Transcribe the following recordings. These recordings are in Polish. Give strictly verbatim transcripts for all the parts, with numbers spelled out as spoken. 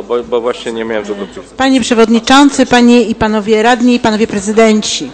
bo, bo właśnie nie miałem tego. Panie Przewodniczący, Panie i Panowie Radni, Panowie Prezydenci.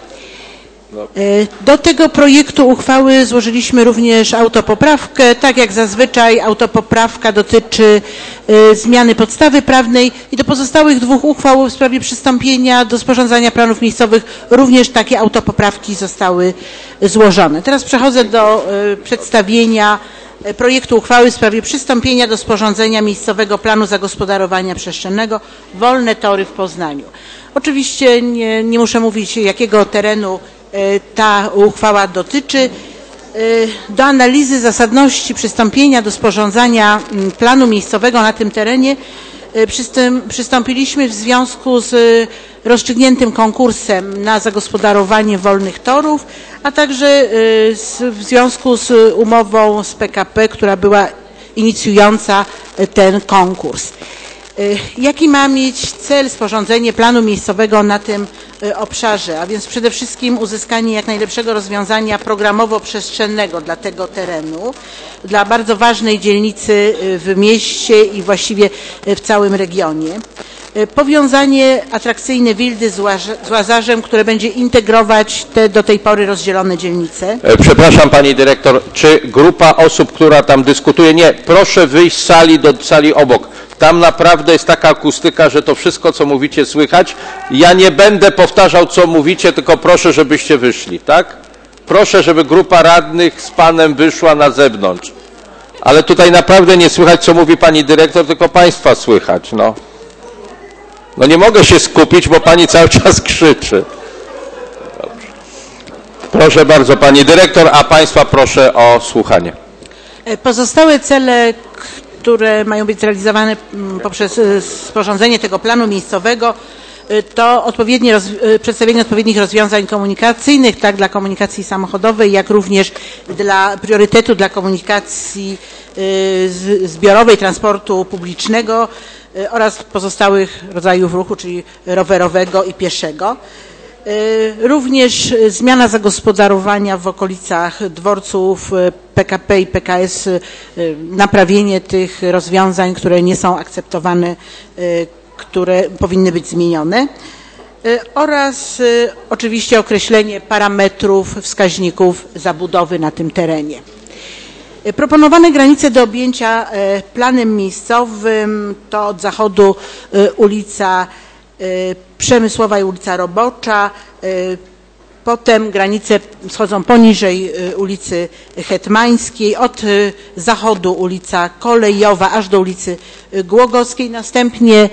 Do tego projektu uchwały złożyliśmy również autopoprawkę. Tak jak zazwyczaj autopoprawka dotyczy y, zmiany podstawy prawnej i do pozostałych dwóch uchwał w sprawie przystąpienia do sporządzania planów miejscowych również takie autopoprawki zostały złożone. Teraz przechodzę do y, przedstawienia projektu uchwały w sprawie przystąpienia do sporządzenia miejscowego planu zagospodarowania przestrzennego Wolne Tory w Poznaniu. Oczywiście nie, nie muszę mówić, jakiego terenu ta uchwała dotyczy. Do analizy zasadności przystąpienia do sporządzania planu miejscowego na tym terenie przystąpiliśmy w związku z rozstrzygniętym konkursem na zagospodarowanie wolnych torów, a także w związku z umową z P K P, która była inicjująca ten konkurs. Jaki ma mieć cel sporządzenie planu miejscowego na tym obszarze, a więc przede wszystkim uzyskanie jak najlepszego rozwiązania programowo-przestrzennego dla tego terenu, dla bardzo ważnej dzielnicy w mieście i właściwie w całym regionie. Powiązanie atrakcyjnej Wildy z Łazarzem, które będzie integrować te do tej pory rozdzielone dzielnice. Przepraszam Pani Dyrektor, czy grupa osób, która tam dyskutuje, nie, proszę wyjść z sali do sali obok. Tam naprawdę jest taka akustyka, że to wszystko, co mówicie, słychać. Ja nie będę powtarzał, co mówicie, tylko proszę, żebyście wyszli, tak? Proszę, żeby grupa radnych z Panem wyszła na zewnątrz. Ale tutaj naprawdę nie słychać, co mówi Pani Dyrektor, tylko Państwa słychać, no. No nie mogę się skupić, bo Pani cały czas krzyczy. Dobrze. Proszę bardzo, Pani Dyrektor, a Państwa proszę o słuchanie. Pozostałe cele, które mają być zrealizowane poprzez sporządzenie tego planu miejscowego, to odpowiednie roz, przedstawienie odpowiednich rozwiązań komunikacyjnych, tak dla komunikacji samochodowej, jak również dla priorytetu dla komunikacji zbiorowej, transportu publicznego oraz pozostałych rodzajów ruchu, czyli rowerowego i pieszego. Również zmiana zagospodarowania w okolicach dworców P K P i P K S, naprawienie tych rozwiązań, które nie są akceptowane, które powinny być zmienione oraz oczywiście określenie parametrów, wskaźników zabudowy na tym terenie. Proponowane granice do objęcia planem miejscowym to od zachodu ulica Przemysłowa i ulica Robocza, potem granice schodzą poniżej ulicy Hetmańskiej, od zachodu ulica Kolejowa aż do ulicy Głogowskiej, następnie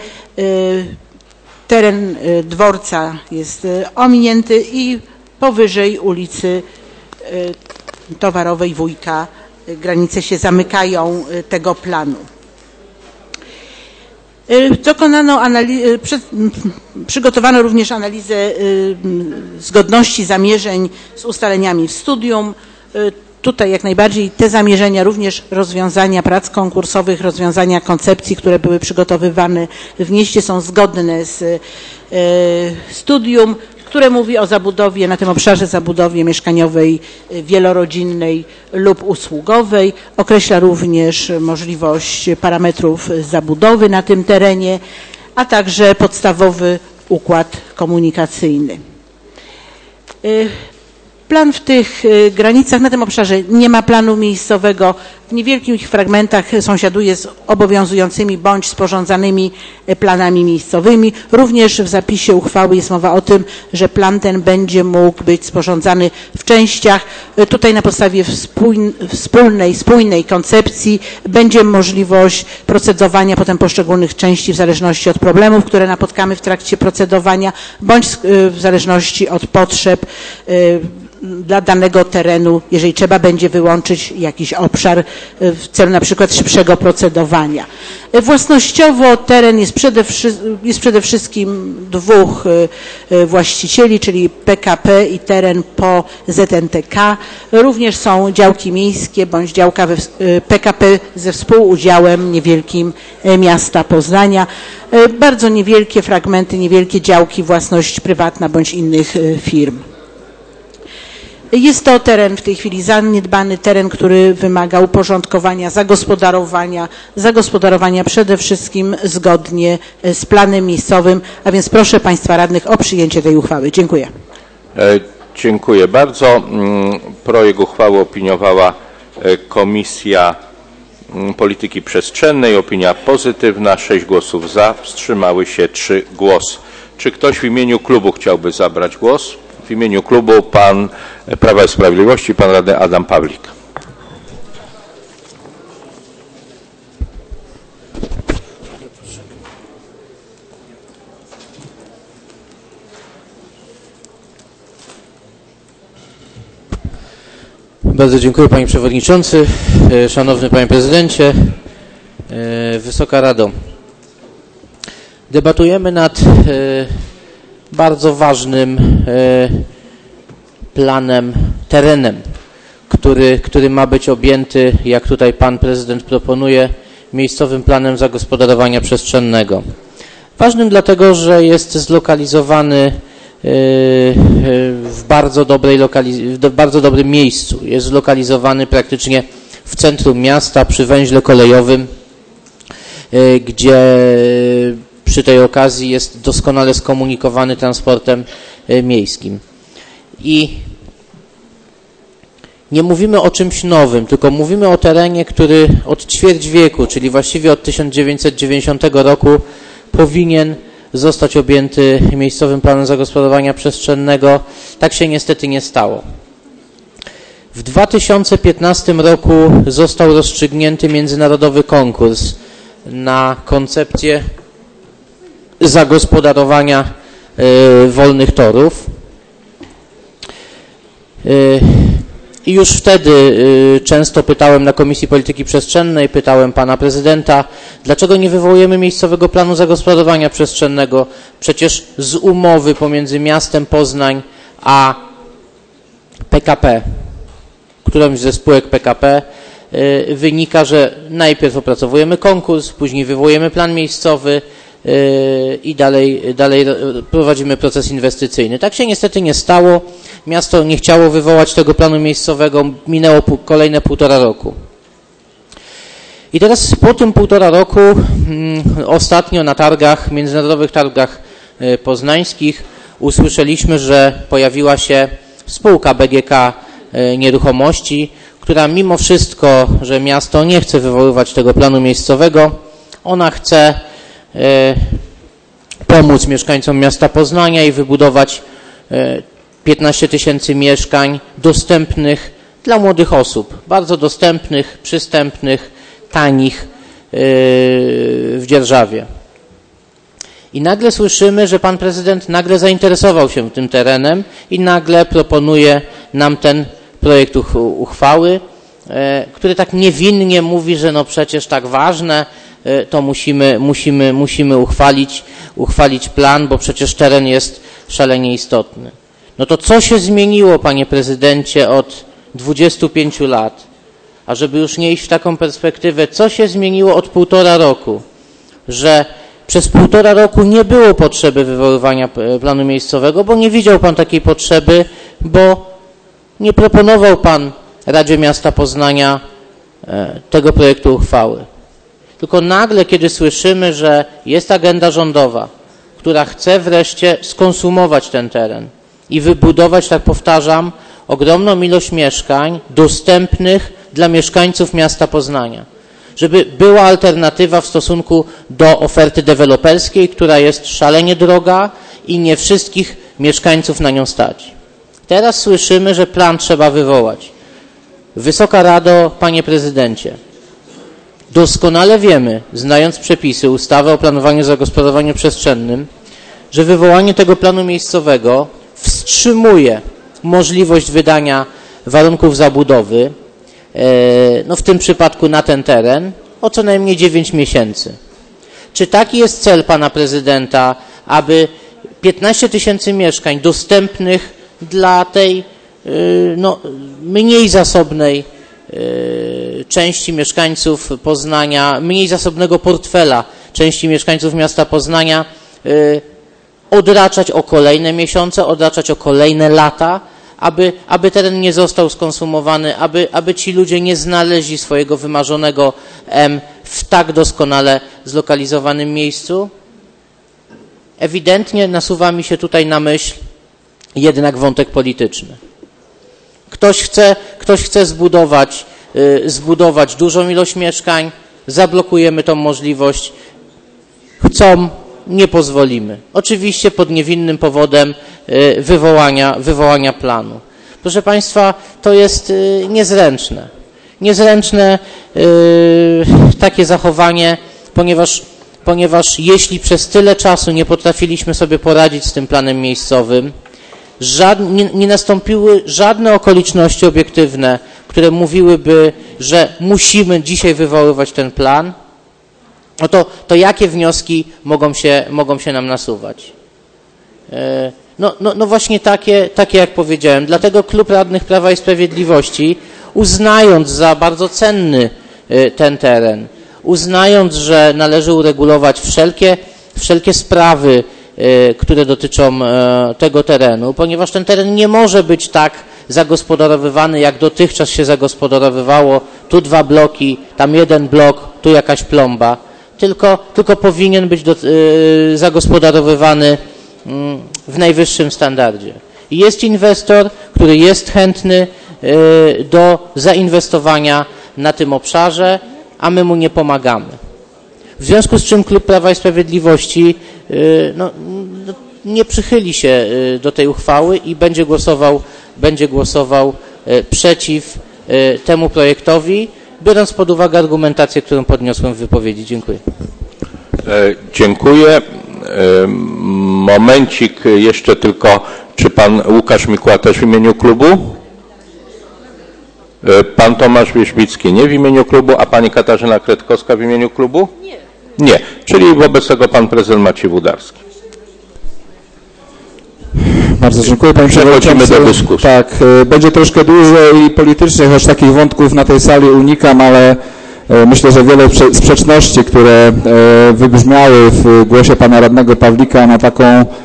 teren dworca jest ominięty i powyżej ulicy Towarowej Wójka granice się zamykają tego planu. Dokonano analizy, przygotowano również analizę zgodności zamierzeń z ustaleniami w studium. Tutaj jak najbardziej te zamierzenia, również rozwiązania prac konkursowych, rozwiązania koncepcji, które były przygotowywane w mieście, są zgodne z studium, które mówi o zabudowie, na tym obszarze zabudowie mieszkaniowej, wielorodzinnej lub usługowej. Określa również możliwość parametrów zabudowy na tym terenie, a także podstawowy układ komunikacyjny. Plan w tych granicach, na tym obszarze nie ma planu miejscowego. W niewielkich fragmentach sąsiaduje z obowiązującymi bądź sporządzanymi planami miejscowymi. Również w zapisie uchwały jest mowa o tym, że plan ten będzie mógł być sporządzany w częściach. Tutaj na podstawie wspólnej, spójnej koncepcji będzie możliwość procedowania potem poszczególnych części w zależności od problemów, które napotkamy w trakcie procedowania, bądź w zależności od potrzeb dla danego terenu, jeżeli trzeba będzie wyłączyć jakiś obszar w celu na przykład szybszego procedowania. Własnościowo teren jest przede, jest przede wszystkim dwóch właścicieli, czyli P K P i teren po Z N T K. Również są działki miejskie bądź działka P K P ze współudziałem niewielkim miasta Poznania. Bardzo niewielkie fragmenty, niewielkie działki, własność prywatna bądź innych firm. Jest to teren w tej chwili zaniedbany, teren, który wymaga uporządkowania, zagospodarowania, zagospodarowania przede wszystkim zgodnie z planem miejscowym, a więc proszę Państwa radnych o przyjęcie tej uchwały. Dziękuję. E, dziękuję bardzo. Projekt uchwały opiniowała Komisja Polityki Przestrzennej. Opinia pozytywna, sześć głosów za, wstrzymały się trzy głosy. Czy ktoś w imieniu klubu chciałby zabrać głos? W imieniu klubu pan Prawa i Sprawiedliwości, pan radny Adam Pawlik. Bardzo dziękuję Panie Przewodniczący, Szanowny Panie Prezydencie, Wysoka Rado. Debatujemy nad bardzo ważnym planem, terenem, który, który ma być objęty, jak tutaj Pan Prezydent proponuje, miejscowym planem zagospodarowania przestrzennego. Ważnym dlatego, że jest zlokalizowany w bardzo, dobrej lokaliz- w bardzo dobrym miejscu. Jest zlokalizowany praktycznie w centrum miasta, przy węźle kolejowym, gdzie przy tej okazji jest doskonale skomunikowany transportem miejskim. I nie mówimy o czymś nowym, tylko mówimy o terenie, który od ćwierć wieku, czyli właściwie od tysiąc dziewięćset dziewięćdziesiątego roku powinien zostać objęty miejscowym planem zagospodarowania przestrzennego. Tak się niestety nie stało. W dwa tysiące piętnastym roku został rozstrzygnięty międzynarodowy konkurs na koncepcję zagospodarowania y, wolnych torów. Y, I już wtedy y, często pytałem na Komisji Polityki Przestrzennej, pytałem Pana Prezydenta, dlaczego nie wywołujemy miejscowego planu zagospodarowania przestrzennego? Przecież z umowy pomiędzy miastem Poznań a P K P, którąś ze spółek P K P, y, wynika, że najpierw opracowujemy konkurs, później wywołujemy plan miejscowy y, i dalej, dalej prowadzimy proces inwestycyjny. Tak się niestety nie stało. Miasto nie chciało wywołać tego planu miejscowego, minęło pół, kolejne półtora roku. I teraz po tym półtora roku mm, ostatnio na targach, międzynarodowych targach y, poznańskich usłyszeliśmy, że pojawiła się spółka B G K y, Nieruchomości, która mimo wszystko, że miasto nie chce wywoływać tego planu miejscowego, ona chce y, pomóc mieszkańcom miasta Poznania i wybudować y, piętnaście tysięcy mieszkań dostępnych dla młodych osób, bardzo dostępnych, przystępnych, tanich w Dzierżawie. I nagle słyszymy, że Pan Prezydent nagle zainteresował się tym terenem i nagle proponuje nam ten projekt uchwały, który tak niewinnie mówi, że no przecież tak ważne, to musimy, musimy, musimy uchwalić, uchwalić plan, bo przecież teren jest szalenie istotny. No to co się zmieniło, Panie Prezydencie, od dwudziestu pięciu lat? A żeby już nie iść w taką perspektywę, co się zmieniło od półtora roku? Że przez półtora roku nie było potrzeby wywoływania planu miejscowego, bo nie widział Pan takiej potrzeby, bo nie proponował Pan Radzie Miasta Poznania tego projektu uchwały. Tylko nagle, kiedy słyszymy, że jest agenda rządowa, która chce wreszcie skonsumować ten teren i wybudować, tak powtarzam, ogromną ilość mieszkań dostępnych dla mieszkańców miasta Poznania. Żeby była alternatywa w stosunku do oferty deweloperskiej, która jest szalenie droga i nie wszystkich mieszkańców na nią stać. Teraz słyszymy, że plan trzeba wywołać. Wysoka Rado, Panie Prezydencie, doskonale wiemy, znając przepisy ustawy o planowaniu i zagospodarowaniu przestrzennym, że wywołanie tego planu miejscowego wstrzymuje możliwość wydania warunków zabudowy, no w tym przypadku na ten teren, o co najmniej dziewięć miesięcy. Czy taki jest cel Pana Prezydenta, aby piętnaście tysięcy mieszkań dostępnych dla tej no, mniej zasobnej części mieszkańców Poznania, mniej zasobnego portfela części mieszkańców miasta Poznania odraczać o kolejne miesiące, odraczać o kolejne lata, aby, aby teren nie został skonsumowany, aby, aby ci ludzie nie znaleźli swojego wymarzonego M w tak doskonale zlokalizowanym miejscu. Ewidentnie nasuwa mi się tutaj na myśl jednak wątek polityczny. Ktoś chce, ktoś chce zbudować, yy, zbudować dużą ilość mieszkań, zablokujemy tą możliwość. Chcą, nie pozwolimy. Oczywiście pod niewinnym powodem yy, wywołania, wywołania planu. Proszę Państwa, to jest yy, niezręczne. Niezręczne yy, takie zachowanie, ponieważ ponieważ jeśli przez tyle czasu nie potrafiliśmy sobie poradzić z tym planem miejscowym, żadne, nie, nie nastąpiły żadne okoliczności obiektywne, które mówiłyby, że musimy dzisiaj wywoływać ten plan, no to, to jakie wnioski mogą się, mogą się nam nasuwać? No, no, no właśnie takie, takie, jak powiedziałem. Dlatego Klub Radnych Prawa i Sprawiedliwości, uznając za bardzo cenny ten teren, uznając, że należy uregulować wszelkie, wszelkie sprawy, y, które dotyczą y, tego terenu, ponieważ ten teren nie może być tak zagospodarowywany, jak dotychczas się zagospodarowywało, tu dwa bloki, tam jeden blok, tu jakaś plomba, tylko, tylko powinien być do, y, zagospodarowywany y, w najwyższym standardzie. I jest inwestor, który jest chętny y, do zainwestowania na tym obszarze, a my mu nie pomagamy. W związku z czym Klub Prawa i Sprawiedliwości no, nie przychyli się do tej uchwały i będzie głosował, będzie głosował przeciw temu projektowi, biorąc pod uwagę argumentację, którą podniosłem w wypowiedzi. Dziękuję. E, dziękuję. E, momencik jeszcze tylko, czy pan Łukasz Mikła też w imieniu klubu? Pan Tomasz Wierzbicki nie w imieniu klubu, a pani Katarzyna Kretkowska w imieniu klubu? Nie. Nie, czyli wobec tego pan prezydent Maciej Włodarski. Bardzo dziękuję panie przewodniczący. Przechodzimy do dyskusji. Tak, będzie troszkę dłużej i politycznie, choć takich wątków na tej sali unikam, ale myślę, że wiele sprzeczności, które wybrzmiały w głosie pana radnego Pawlika na taką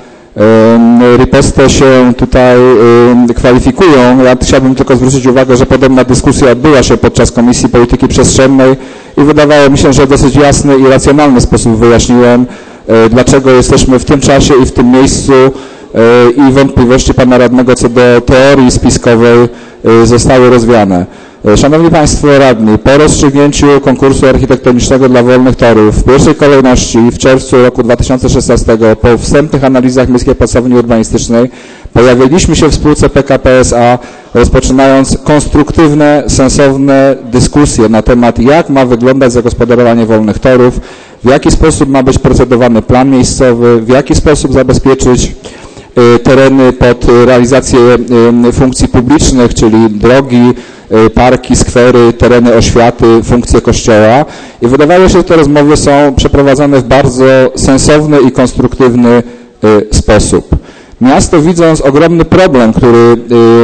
ripostę się tutaj kwalifikują. Ja chciałbym tylko zwrócić uwagę, że podobna dyskusja odbyła się podczas Komisji Polityki Przestrzennej i wydawało mi się, że w dosyć jasny i racjonalny sposób wyjaśniłem, dlaczego jesteśmy w tym czasie i w tym miejscu i wątpliwości pana radnego co do teorii spiskowej zostały rozwiane. Szanowni Państwo Radni, po rozstrzygnięciu konkursu architektonicznego dla wolnych torów w pierwszej kolejności w czerwcu roku dwa tysiące szesnastego po wstępnych analizach Miejskiej Pracowni Urbanistycznej pojawiliśmy się w spółce P K P S A, rozpoczynając konstruktywne, sensowne dyskusje na temat, jak ma wyglądać zagospodarowanie wolnych torów, w jaki sposób ma być procedowany plan miejscowy, w jaki sposób zabezpieczyć tereny pod realizację funkcji publicznych, czyli drogi, parki, skwery, tereny oświaty, funkcje kościoła. I wydawało się, że te rozmowy są przeprowadzane w bardzo sensowny i konstruktywny sposób. Miasto, widząc ogromny problem, który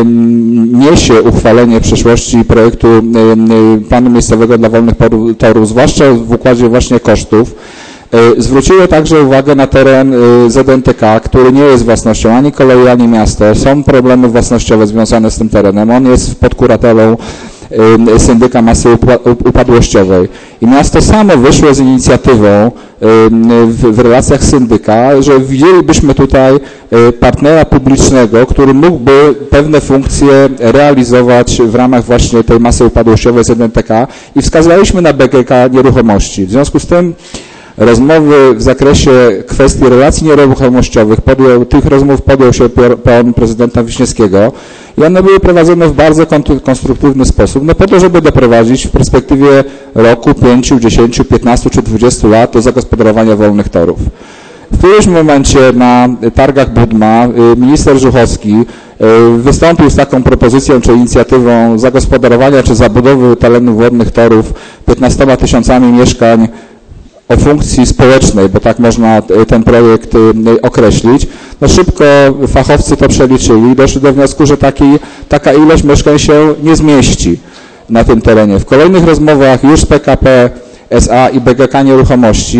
niesie uchwalenie w przyszłości projektu planu miejscowego dla wolnych torów, zwłaszcza w układzie właśnie kosztów, zwróciło także uwagę na teren Z N T K, który nie jest własnością ani kolei, ani miasta. Są problemy własnościowe związane z tym terenem. On jest pod kuratelą syndyka masy upadłościowej. I miasto samo wyszło z inicjatywą w, w relacjach syndyka, że widzielibyśmy tutaj partnera publicznego, który mógłby pewne funkcje realizować w ramach właśnie tej masy upadłościowej Z N T K i wskazaliśmy na B G K Nieruchomości. W związku z tym rozmowy w zakresie kwestii relacji nieruchomościowych, podjął, tych rozmów podjął się pan prezydenta Wiśniewskiego i one były prowadzone w bardzo konstruktywny sposób, no po to, żeby doprowadzić w perspektywie roku, pięciu, dziesięciu, piętnastu czy dwudziestu lat do zagospodarowania wolnych torów. W którymś momencie na targach Budma minister Żuchowski wystąpił z taką propozycją czy inicjatywą zagospodarowania czy zabudowy terenów wodnych torów piętnastoma tysiącami mieszkań o funkcji społecznej, bo tak można ten projekt określić. No szybko fachowcy to przeliczyli i doszli do wniosku, że taki, taka ilość mieszkań się nie zmieści na tym terenie. W kolejnych rozmowach już z P K P S A i B G K Nieruchomości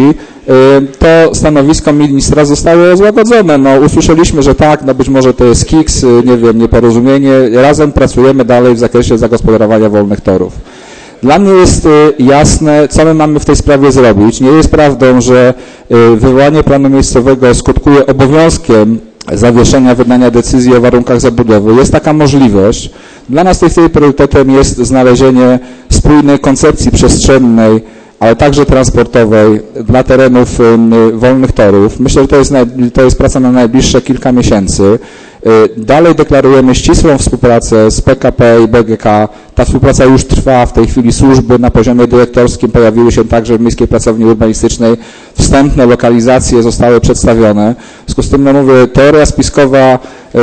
to stanowisko ministra zostało złagodzone. No, usłyszeliśmy, że tak, no być może to jest kiks, nie wiem, nieporozumienie. Razem pracujemy dalej w zakresie zagospodarowania wolnych torów. Dla mnie jest jasne, co my mamy w tej sprawie zrobić. Nie jest prawdą, że wywołanie planu miejscowego skutkuje obowiązkiem zawieszenia wydania decyzji o warunkach zabudowy. Jest taka możliwość. Dla nas w tej chwili priorytetem jest znalezienie spójnej koncepcji przestrzennej, ale także transportowej dla terenów wolnych torów. Myślę, że to jest, to jest praca na najbliższe kilka miesięcy. Dalej deklarujemy ścisłą współpracę z P K P i B G K. Ta współpraca już trwa. W tej chwili służby na poziomie dyrektorskim pojawiły się także w Miejskiej Pracowni Urbanistycznej. Wstępne lokalizacje zostały przedstawione. W związku z tym, no mówię, teoria spiskowa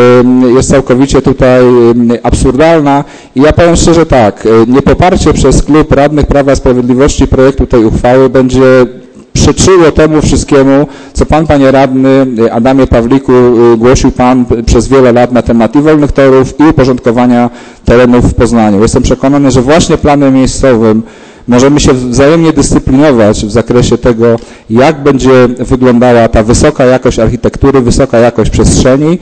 jest całkowicie tutaj absurdalna i ja powiem szczerze tak, niepoparcie przez klub radnych Prawa i Sprawiedliwości projektu tej uchwały będzie przeczyło temu wszystkiemu, co pan, panie radny Adamie Pawliku, głosił pan przez wiele lat na temat i wolnych torów, i uporządkowania terenów w Poznaniu. Jestem przekonany, że właśnie planem miejscowym możemy się wzajemnie dyscyplinować w zakresie tego, jak będzie wyglądała ta wysoka jakość architektury, wysoka jakość przestrzeni,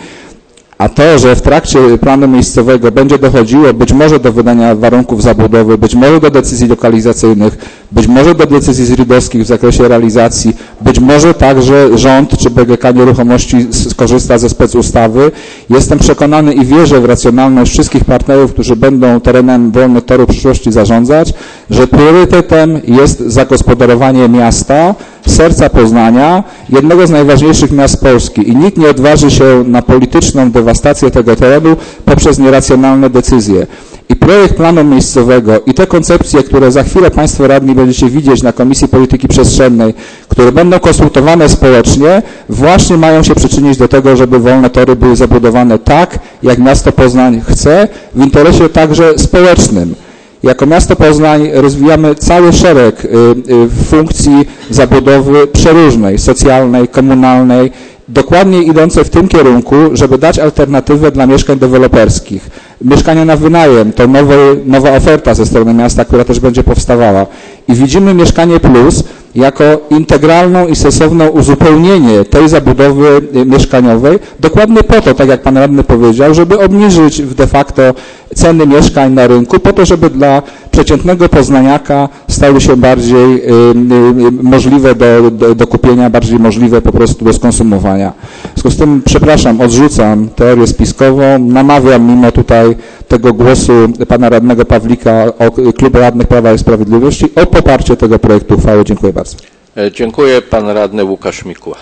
a to, że w trakcie planu miejscowego będzie dochodziło być może do wydania warunków zabudowy, być może do decyzji lokalizacyjnych, być może do decyzji zridowskich w zakresie realizacji, być może także rząd czy B G K Nieruchomości skorzysta ze specustawy. Jestem przekonany i wierzę w racjonalność wszystkich partnerów, którzy będą terenem wolnych torów w przyszłości zarządzać, że priorytetem jest zagospodarowanie miasta, serca Poznania, jednego z najważniejszych miast Polski i nikt nie odważy się na polityczną dewastację tego terenu poprzez nieracjonalne decyzje. I projekt planu miejscowego i te koncepcje, które za chwilę Państwo radni będziecie widzieć na Komisji Polityki Przestrzennej, które będą konsultowane społecznie, właśnie mają się przyczynić do tego, żeby wolne tory były zabudowane tak, jak miasto Poznań chce, w interesie także społecznym. Jako miasto Poznań rozwijamy cały szereg y, y, funkcji zabudowy przeróżnej, socjalnej, komunalnej, dokładnie idące w tym kierunku, żeby dać alternatywę dla mieszkań deweloperskich. Mieszkania na wynajem to nowe, nowa oferta ze strony miasta, która też będzie powstawała. I widzimy Mieszkanie Plus jako integralną i sensowną uzupełnienie tej zabudowy mieszkaniowej, dokładnie po to, tak jak pan radny powiedział, żeby obniżyć de facto ceny mieszkań na rynku, po to, żeby dla przeciętnego poznaniaka stały się bardziej y, y, możliwe do, do, do kupienia, bardziej możliwe po prostu do skonsumowania. W związku z tym, przepraszam, odrzucam teorię spiskową, namawiam mimo tutaj tego głosu pana radnego Pawlika o Klub Radnych Prawa i Sprawiedliwości o poparcie tego projektu uchwały. Dziękuję bardzo. Dziękuję. Pan radny Łukasz Mikuła.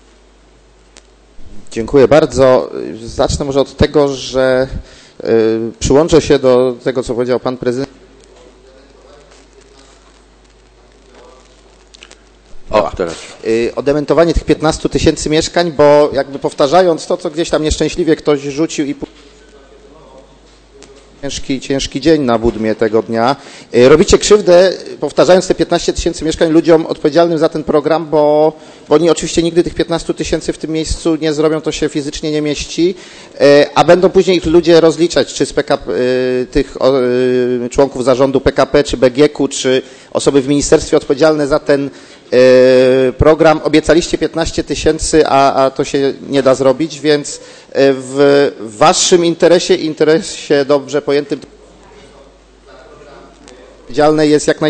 Dziękuję bardzo. Zacznę może od tego, że y, przyłączę się do tego, co powiedział pan prezydent. O, teraz. Y, o dementowanie tych piętnastu tysięcy mieszkań, bo jakby powtarzając to, co gdzieś tam nieszczęśliwie ktoś rzucił i ciężki, ciężki dzień na Budmie tego dnia. Robicie krzywdę, powtarzając te piętnaście tysięcy mieszkań ludziom odpowiedzialnym za ten program, bo, bo oni oczywiście nigdy tych piętnastu tysięcy w tym miejscu nie zrobią, to się fizycznie nie mieści, a będą później ich ludzie rozliczać, czy z P K P, tych członków zarządu P K P, czy B G K, czy osoby w ministerstwie odpowiedzialne za ten program. Obiecaliście piętnaście tysięcy, a, a to się nie da zrobić, więc w waszym interesie, interesie dobrze pojętym, odpowiedzialne jest jak naj...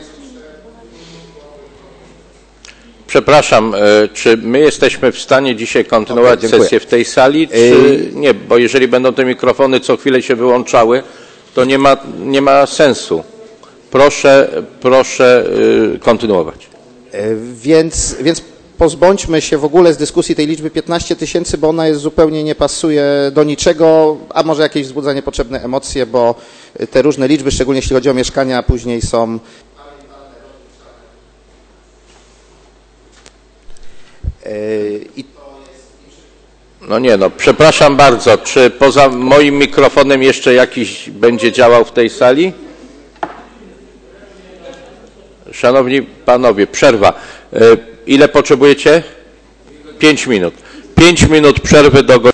Przepraszam, czy my jesteśmy w stanie dzisiaj kontynuować okay, sesję w tej sali, czy nie? Bo jeżeli będą te mikrofony co chwilę się wyłączały, to nie ma, nie ma sensu. Proszę, proszę kontynuować. Więc, więc pozbądźmy się w ogóle z dyskusji tej liczby piętnaście tysięcy, bo ona jest zupełnie nie pasuje do niczego, a może jakieś wzbudza niepotrzebne emocje, bo te różne liczby, szczególnie jeśli chodzi o mieszkania, później są... I... No nie, no przepraszam bardzo, czy poza moim mikrofonem jeszcze jakiś będzie działał w tej sali? Szanowni panowie, przerwa. Ile potrzebujecie? Pięć minut. Pięć minut przerwy do